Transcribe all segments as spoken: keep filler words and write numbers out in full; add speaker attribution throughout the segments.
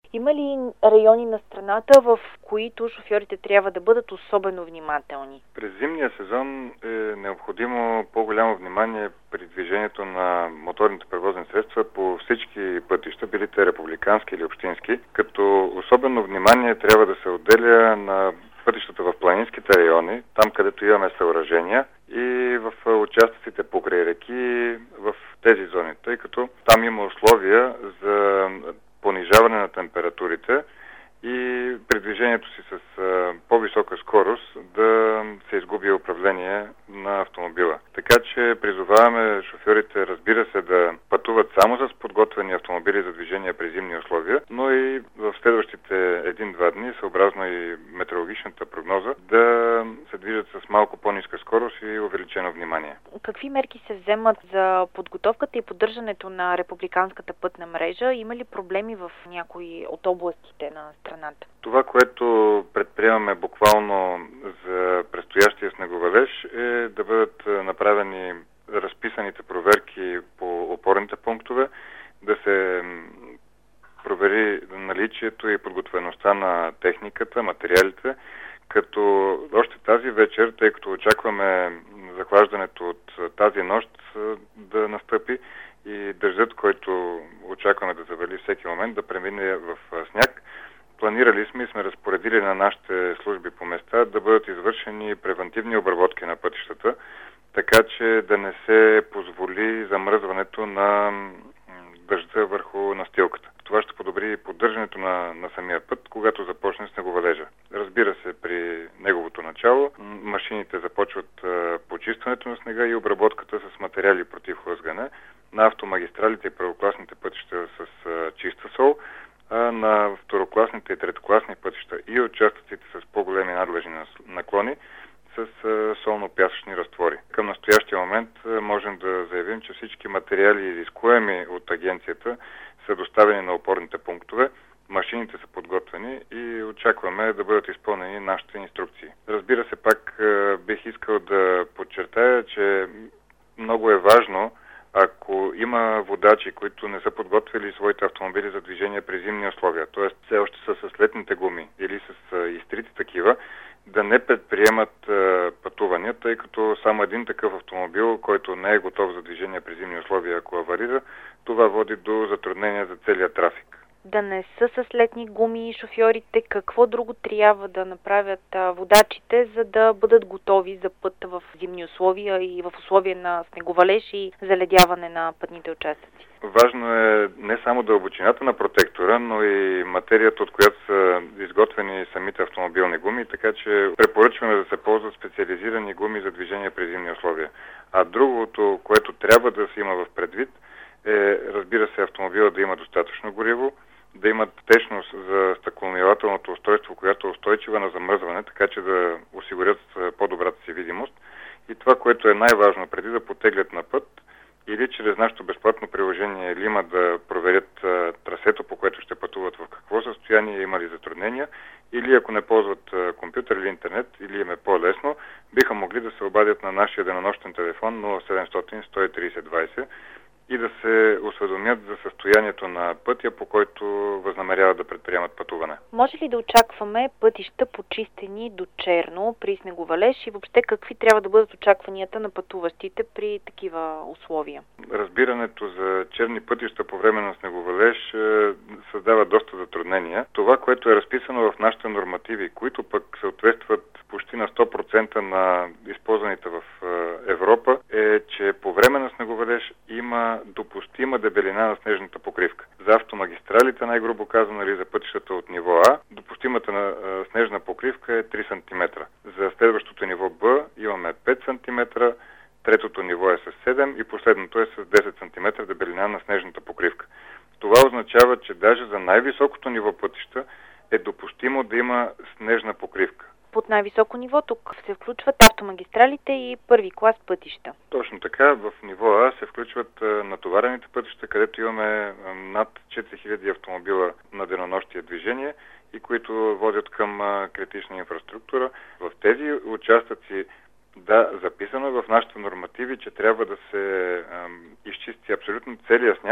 Speaker 1: Има ли райони на страната, в които шофьорите трябва да бъдат особено внимателни?
Speaker 2: През зимния сезон е необходимо по-голямо внимание при движението на моторните превозни средства по всички пътища, били те републикански или общински, като особено внимание трябва да се отделя на пътищата в планинските райони, там където имаме съоръжения, и в участъците покрай реки в тези зони, тъй като там има условия за понижаване на температурите и при движението си с а, по-висока скорост да се изгуби управление на автомобила. Така че призоваваме шофьорите, разбира се, да пътуват само с подготвени автомобили за движение при зимни условия, но и в следващите един-два дни, съобразно и метеорологичната прогноза, да се движат с малко по-ниска скорост и увеличено внимание.
Speaker 1: Какви мерки се вземат за подготовката и поддържането на републиканската пътна мрежа? Има ли проблеми в някои от областите на страната?
Speaker 2: Това, което предприемаме буквално за предстоящия снеговалеж, е да бъдат направени разписаните проверки по опорните пунктове, да се провери наличието и подготвеността на техниката, материалите, като още тази вечер, тъй като очакваме захлаждането от тази нощ да настъпи и дъждът, който очакваме да завали всеки момент, да премине в сняг, планирали сме и сме разпоредили на нашите служби по места да бъдат извършени превантивни обработки на пътищата, така че да не се позволи замръзването на дъжда върху настилката. Това ще подобри поддържането на, на самия път, когато започне снеговалежа. Разбира се, при неговото начало машините започват а, почистването на снега и обработката с материали против хлъзгане на автомагистралите и първокласните пътища с а, чиста сол, а на второкласните и третокласни пътища и участъците с по-големи надлежни наклони с солно-пясъчни разтвори. Към настоящия момент можем да заявим, че всички материали, изискуеми от агенцията, са доставени на опорните пунктове, машините са подготвени и очакваме да бъдат изпълнени нашите инструкции. Разбира се, пак бих искал да подчертая, че много е важно, ако има водачи, които не са подготвили своите автомобили за движение при зимни условия, т.е. все още са с летните гуми или с изтрити такива, да не предприемат е, пътувания, тъй като само един такъв автомобил, който не е готов за движение при зимни условия, ако аварира, това води до затруднения за целия трафик.
Speaker 1: Да не са с летни гуми шофьорите, какво друго трябва да направят а, водачите, за да бъдат готови за път в зимни условия и в условия на снеговалеж и заледяване на пътните участъци?
Speaker 2: Важно е не само дълбочината на протектора, но и материята, от която са изготвени самите автомобилни гуми, така че препоръчваме да се ползват специализирани гуми за движение при зимни условия. А другото, което трябва да се има в предвид, е, разбира се, автомобила да има достатъчно гориво, да имат течност за стъклоомивателното устройство, която е устойчива на замръзване, така че да осигурят по-добрата си видимост. И това, което е най-важно, преди да потеглят на път, или чрез нашето безплатно приложение Лима да проверят а, трасето, по което ще пътуват, в какво състояние, има ли затруднения, или ако не ползват а, компютър или интернет, или им е по-лесно, биха могли да се обадят на нашия денонощен телефон нула седемстотин сто и тридесет двадесет и да се осведомят за състоянието на пътя, по който възнамеряват да предприемат пътуване.
Speaker 1: Може ли да очакваме пътища почистени до черно при снеговалеж и въобще какви трябва да бъдат очакванията на пътуващите при такива условия?
Speaker 2: Разбирането за черни пътища по време на снеговалеж е, създава доста затруднения. Това, което е разписано в нашите нормативи, които пък съответстват почти на сто процента на използваните в е, Европа, е, че по време на снеговалеж има допустима дебелина на снежната покривка. За автомагистралите, най-грубо казано, или за пътищата от ниво А, допустимата на а, снежна покривка е три сантиметра. За следващото ниво Б имаме пет сантиметра, третото ниво е с седем и последното е с десет сантиметра дебелина на снежната покривка. Това означава, че даже за най-високото ниво пътища е допустимо да има снежна покривка.
Speaker 1: Под най-високо ниво тук се включват автомагистралите и първи клас пътища.
Speaker 2: Точно така, в ниво А се включват натоварените пътища, където имаме над четири хиляди автомобила на денонощие движение и които водят към критична инфраструктура. В тези участъци, да, записано в нашите нормативи, че трябва да се ам, изчисти абсолютно целия сняг,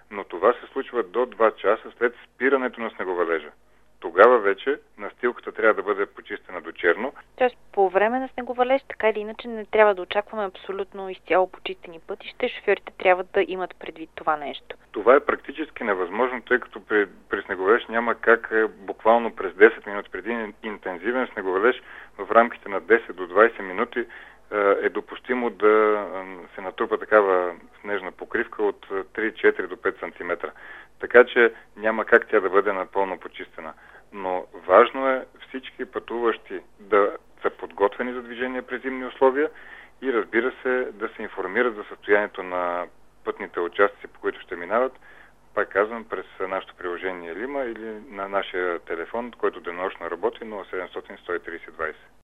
Speaker 2: но това се случва до два часа след спирането на снеговалежа. Тогава вече настилката трябва да бъде почистена до черно.
Speaker 1: Тоест по време на снеговалеж, така или иначе, не трябва да очакваме абсолютно изцяло почистени пътища. Шофьорите трябва да имат предвид това нещо.
Speaker 2: Това е практически невъзможно, тъй като при, при снеговалеж няма как буквално през десет минути преди интензивен снеговалеж в рамките на десет до двадесет минути е допустимо да се натрупа такава снежна покривка от три, четири до пет сантиметра. Така че няма как тя да бъде напълно почистена. Но важно е всички пътуващи да са подготвени за движение при зимни условия и, разбира се, да се информират за състоянието на пътните участъци, по които ще минават, пак казвам, през нашето приложение Лима или на нашия телефон, който денонощно работи нула седемстотин сто и тридесет двадесет.